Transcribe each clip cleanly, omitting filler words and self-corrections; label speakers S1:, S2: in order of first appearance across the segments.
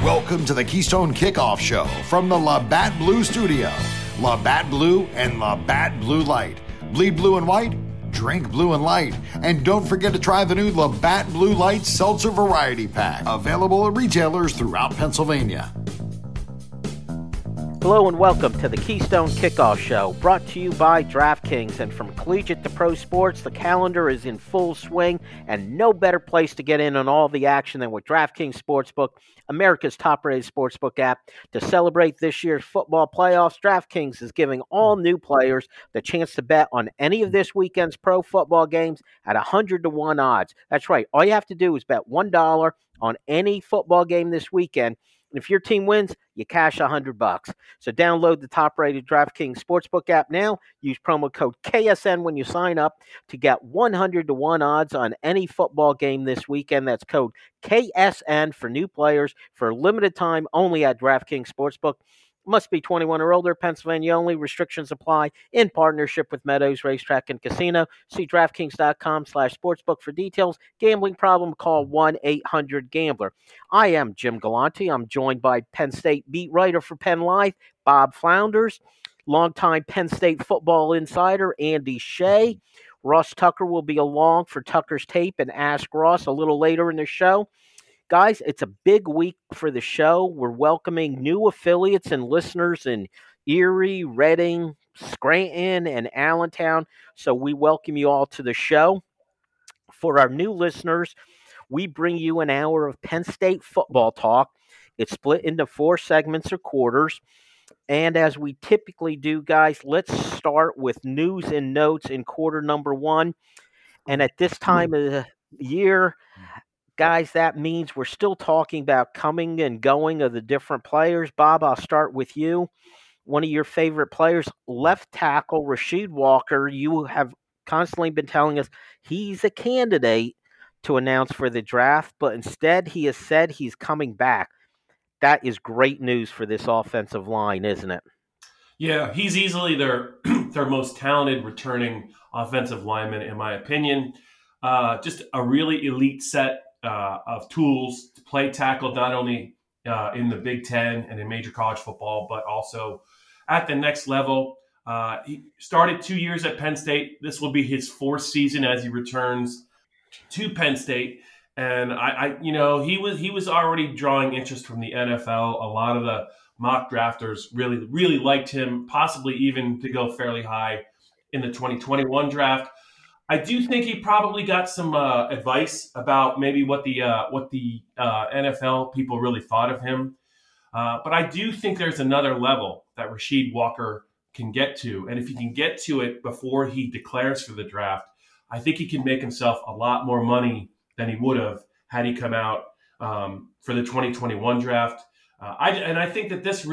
S1: Welcome to the Keystone Kickoff Show from the Labatt Blue Studio. Labatt Blue and Labatt Blue Light. Bleed blue and white, drink blue and light. And don't forget to try the new Labatt Blue Light Seltzer Variety Pack. Available at retailers throughout Pennsylvania.
S2: Hello and welcome to the Keystone Kickoff Show, brought to you by DraftKings. And from collegiate to pro sports, the calendar is in full swing, and no better place to get in on all the action than with DraftKings Sportsbook, America's top-rated sportsbook app. To celebrate this year's football playoffs, DraftKings is giving all new players the chance to bet on any of this weekend's pro football games at 100-1 odds. That's right. All you have to do is bet $1 on any football game this weekend. And if your team wins, you cash $100. So download the top-rated DraftKings Sportsbook app now. Use promo code KSN when you sign up to get 100-1 odds on any football game this weekend. That's code KSN for new players for a limited time only at DraftKings Sportsbook. Must be 21 or older, Pennsylvania only. Restrictions apply in partnership with Meadows Racetrack and Casino. See DraftKings.com/sportsbook for details. Gambling problem, call 1-800-GAMBLER. I am Jim Galante. I'm joined by Penn State beat writer for Penn Live, Bob Flounders, longtime Penn State football insider, Andy Shea. Ross Tucker will be along for Tucker's Tape and Ask Ross a little later in the show. Guys, it's a big week for the show. We're welcoming new affiliates and listeners in Erie, Reading, Scranton, and Allentown. So we welcome you all to the show. For our new listeners, we bring you an hour of Penn State football talk. It's split into 4 segments or quarters. And as we typically do, guys, let's start with news and notes in quarter number 1. And at this time of the year, guys, that means we're still talking about coming and going of the different players. Bob, I'll start with you. One of your favorite players, left tackle Rasheed Walker. You have constantly been telling us he's a candidate to announce for the draft, but instead he has said he's coming back. That is great news for this offensive line, isn't it?
S3: Yeah, he's easily their most talented returning offensive lineman, in my opinion. Just a really elite set of tools to play tackle, not only in the Big Ten and in major college football, but also at the next level. He started 2 years at Penn State. This will be his 4th season as he returns to Penn State. And he was already drawing interest from the NFL. A lot of the mock drafters really liked him, possibly even to go fairly high in the 2021 draft. I do think he probably got some advice about maybe what the NFL people really thought of him. But I do think there's another level that Rasheed Walker can get to. And if he can get to it before he declares for the draft, I think he can make himself a lot more money than he would have had he come out for the 2021 draft. I think that this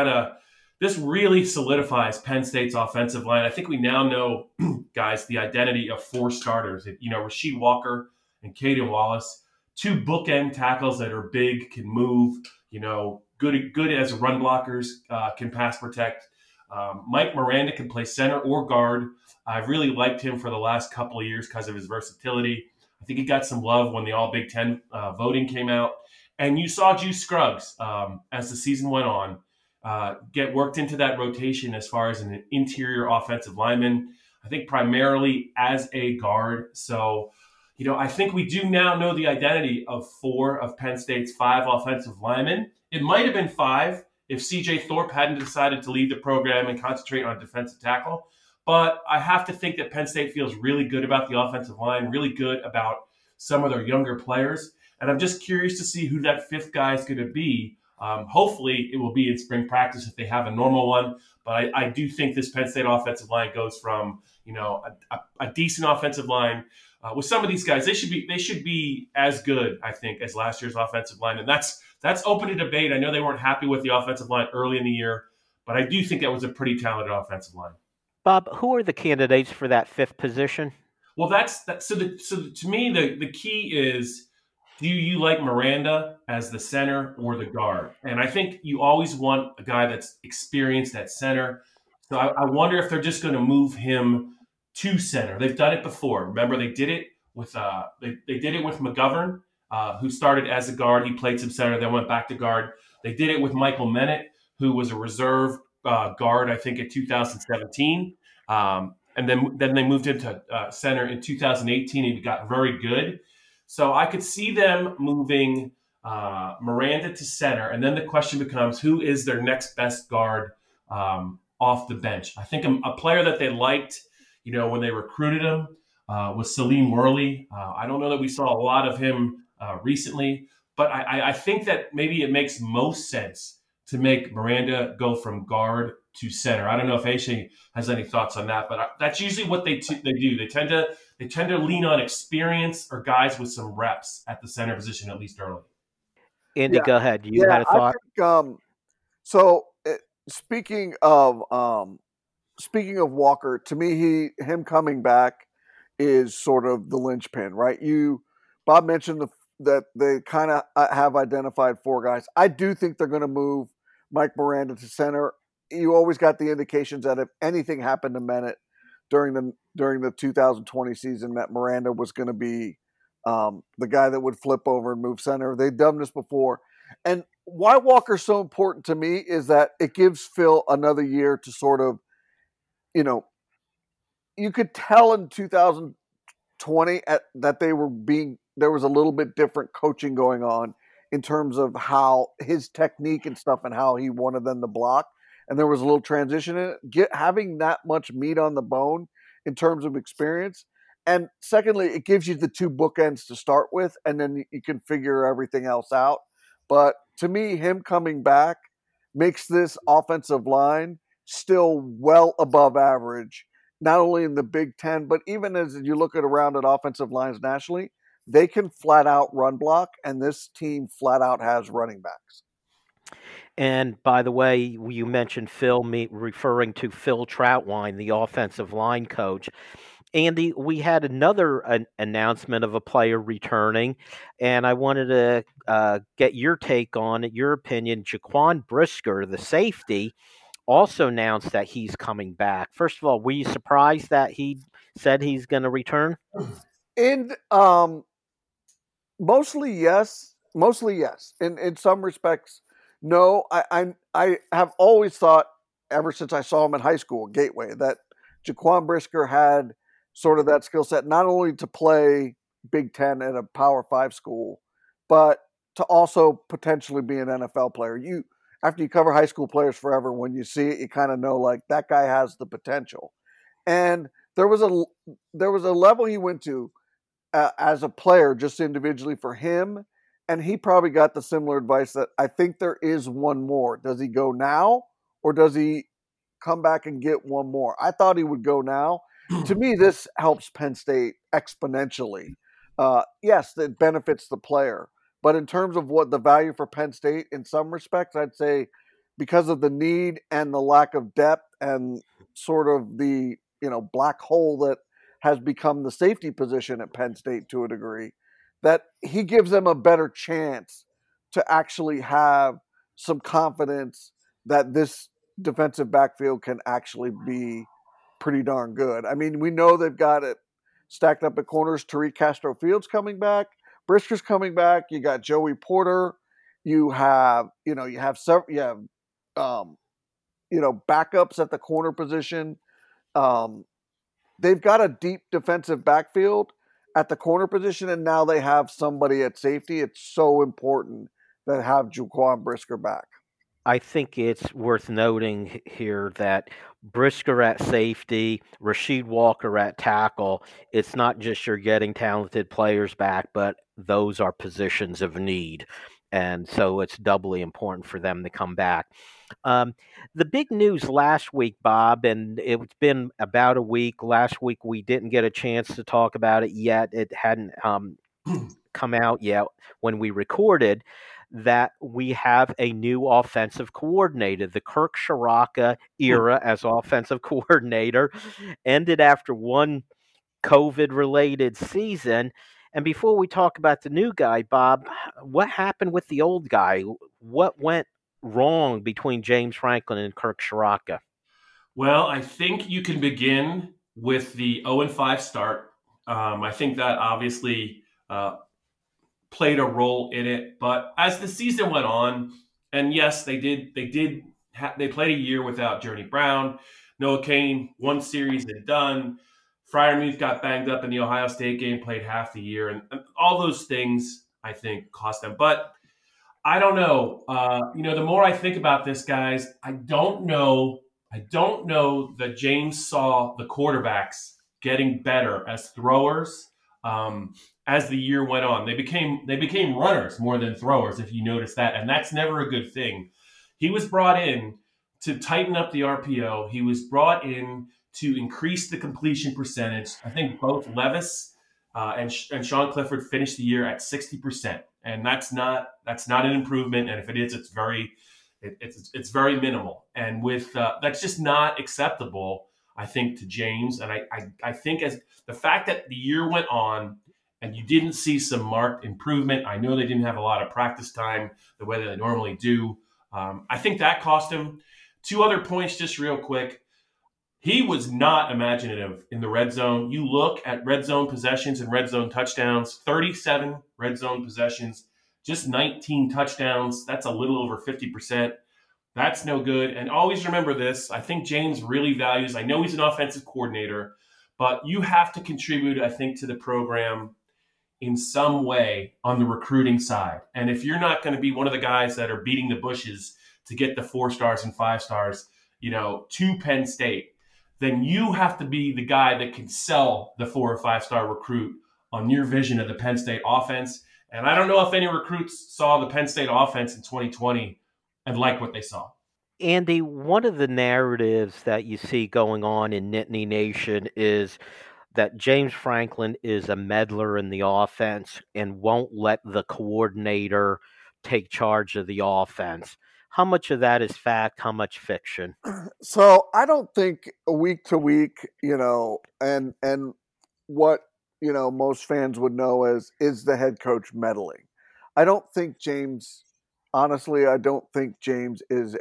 S3: really solidifies Penn State's offensive line. I think we now know, guys, the identity of 4 starters. Rasheed Walker and Caden Wallace, 2 bookend tackles that are big, can move, good as run blockers, can pass protect. Mike Miranda can play center or guard. I've really liked him for the last couple of years because of his versatility. I think he got some love when the All Big Ten voting came out. And you saw Juice Scruggs as the season went on. Get worked into that rotation as far as an interior offensive lineman, I think primarily as a guard. So, I think we do now know the identity of 4 of Penn State's 5 offensive linemen. It might have been 5 if CJ Thorpe hadn't decided to leave the program and concentrate on defensive tackle. But I have to think that Penn State feels really good about the offensive line, really good about some of their younger players. And I'm just curious to see who that 5th guy is going to be. Hopefully it will be in spring practice if they have a normal one. But I do think this Penn State offensive line goes from, a decent offensive line with some of these guys. They should be as good, I think, as last year's offensive line. And that's open to debate. I know they weren't happy with the offensive line early in the year, but I do think that was a pretty talented offensive line.
S2: Bob, who are the candidates for that 5th position?
S3: Well, so to me, the key is, do you like Miranda as the center or the guard? And I think you always want a guy that's experienced at center. So I wonder if they're just going to move him to center. They've done it before. Remember, they did it with McGovern who started as a guard. He played some center, then went back to guard. They did it with Michael Mennett, who was a reserve guard, I think, in 2017. And then they moved him to center in 2018. He got very good. So I could see them moving Miranda to center. And then the question becomes, who is their next best guard off the bench? I think a player that they liked, when they recruited him was Salim Worley. I don't know that we saw a lot of him recently, but I think that maybe it makes most sense to make Miranda go from guard to center. I don't know if Aisha has any thoughts on that, but that's usually what they do. They tend to lean on experience or guys with some reps at the center position, at least early.
S2: Andy, go ahead. You had a thought?
S4: I think, speaking of Walker, to me, him coming back is sort of the linchpin, right? Bob mentioned that they kind of have identified 4 guys. I do think they're going to move Mike Miranda to center. You always got the indications that if anything happened to Mennett during the 2020 season, that Miranda was going to be the guy that would flip over and move center. They've done this before. And why Walker's so important to me is that it gives Phil another year to sort of, you could tell in 2020 that there was a little bit different coaching going on in terms of how his technique and stuff and how he wanted them to block. And there was a little transition in it. Having that much meat on the bone in terms of experience. And secondly, it gives you the 2 bookends to start with, and then you can figure everything else out. But to me, him coming back makes this offensive line still well above average, not only in the Big Ten, but even as you look around at offensive lines nationally, they can flat out run block, and this team flat out has running backs.
S2: And by the way, you mentioned Phil, referring to Phil Trautwein, the offensive line coach. Andy, we had another announcement of a player returning, and I wanted to get your take on it, your opinion. Jaquan Brisker, the safety, also announced that he's coming back. First of all, were you surprised that he said he's going to return?
S4: And mostly yes. In some respects, no. I have always thought, ever since I saw him in high school, Gateway, that Jaquan Brisker had sort of that skill set, not only to play Big Ten at a Power 5 school, but to also potentially be an NFL player. After you cover high school players forever, when you see it, you kind of know, like, that guy has the potential. And there was a level he went to as a player, just individually for him, and he probably got the similar advice that I think there is one more. Does he go now, or does he come back and get one more? I thought he would go now. To me, this helps Penn State exponentially. Yes, it benefits the player. But in terms of what the value for Penn State, in some respects, I'd say because of the need and the lack of depth and sort of the black hole that has become the safety position at Penn State to a degree, that he gives them a better chance to actually have some confidence that this defensive backfield can actually be pretty darn good. I mean, we know they've got it stacked up at corners. Tariq Castro-Fields coming back. Brisker's coming back. You got Joey Porter. You have backups at the corner position. They've got a deep defensive backfield at the corner position, and now they have somebody at safety. It's so important that have Jaquan Brisker back.
S2: I think it's worth noting here that Brisker at safety, Rasheed Walker at tackle, it's not just you're getting talented players back, but those are positions of need. And so it's doubly important for them to come back. The big news last week, Bob, and it's been about a week. Last week we didn't get a chance to talk about it yet. It hadn't come out yet when we recorded, that we have a new offensive coordinator. The Kirk Ciarrocca era as offensive coordinator ended after one COVID-related season. And before we talk about the new guy, Bob, what happened with the old guy? What went wrong between James Franklin and Kirk Ciarrocca?
S3: Well, I think you can begin with the 0-5 start. I think that obviously played a role in it. But as the season went on, and yes, they played a year without Journey Brown, Noah Cain, one series and done. Freiermuth got banged up in the Ohio State game, played half the year, and all those things I think cost them. But I don't know. The more I think about this, guys, I don't know that James saw the quarterbacks getting better as throwers as the year went on. They became runners more than throwers, if you notice that, and that's never a good thing. He was brought in to tighten up the RPO. He was brought in to increase the completion percentage. I think both Levis and Sean Clifford finished the year at 60%, and that's not an improvement. And if it is, it's very minimal. And with that's just not acceptable, I think, to James. And I think as the fact that the year went on and you didn't see some marked improvement, I know they didn't have a lot of practice time the way that they normally do. I think that cost him. 2 other points, just real quick. He was not imaginative in the red zone. You look at red zone possessions and red zone touchdowns, 37 red zone possessions, just 19 touchdowns. That's a little over 50%. That's no good. And always remember this. I think James really values, I know he's an offensive coordinator, but you have to contribute, I think, to the program in some way on the recruiting side. And if you're not going to be one of the guys that are beating the bushes to get the 4 stars and 5 stars, to Penn State, then you have to be the guy that can sell the 4 or 5 star recruit on your vision of the Penn State offense. And I don't know if any recruits saw the Penn State offense in 2020 and liked what they saw.
S2: Andy, one of the narratives that you see going on in Nittany Nation is that James Franklin is a meddler in the offense and won't let the coordinator take charge of the offense. How much of that is fact? How much fiction?
S4: So I don't think week to week, and what, most fans would know as is the head coach meddling. I don't think James, honestly, is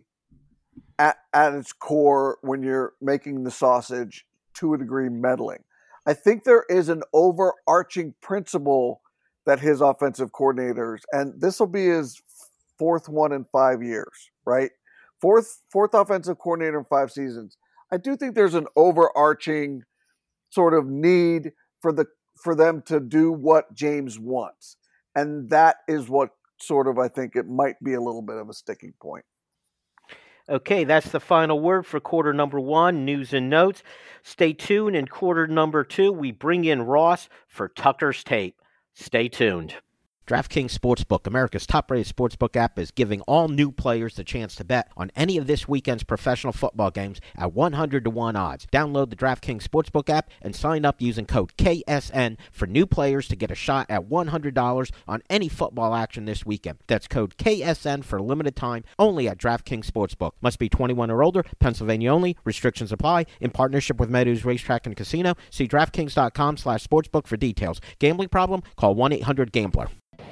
S4: at its core, when you're making the sausage, to a degree, meddling. I think there is an overarching principle that his offensive coordinators, and this will be his 4th one in 5 years, right? Fourth offensive coordinator in 5 seasons. I do think there's an overarching sort of need for them to do what James wants. And that is what sort of, I think it might be a little bit of a sticking point.
S2: Okay, that's the final word for quarter number 1, news and notes. Stay tuned. In quarter number 2, we bring in Ross for Tucker's Tape. Stay tuned. DraftKings Sportsbook, America's top-rated sportsbook app, is giving all new players the chance to bet on any of this weekend's professional football games at 100-to-1 odds. Download the DraftKings Sportsbook app and sign up using code KSN for new players to get a shot at $100 on any football action this weekend. That's code KSN for a limited time only at DraftKings Sportsbook. Must be 21 or older, Pennsylvania only. Restrictions apply. In partnership with Meadows Racetrack and Casino. See DraftKings.com/sportsbook for details. Gambling problem? Call 1-800-GAMBLER.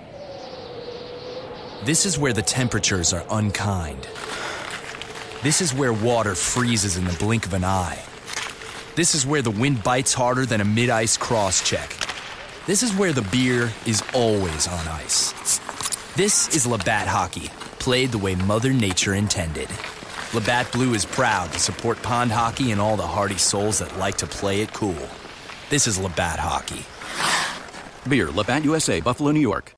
S5: This is where the temperatures are unkind. This is where water freezes in the blink of an eye. This is where the wind bites harder than a mid-ice cross-check. This is where the beer is always on ice. This is Labatt Hockey, played the way Mother Nature intended. Labatt Blue is proud to support pond hockey and all the hardy souls that like to play it cool. This is Labatt Hockey.
S6: Beer, Labatt USA, Buffalo, New York.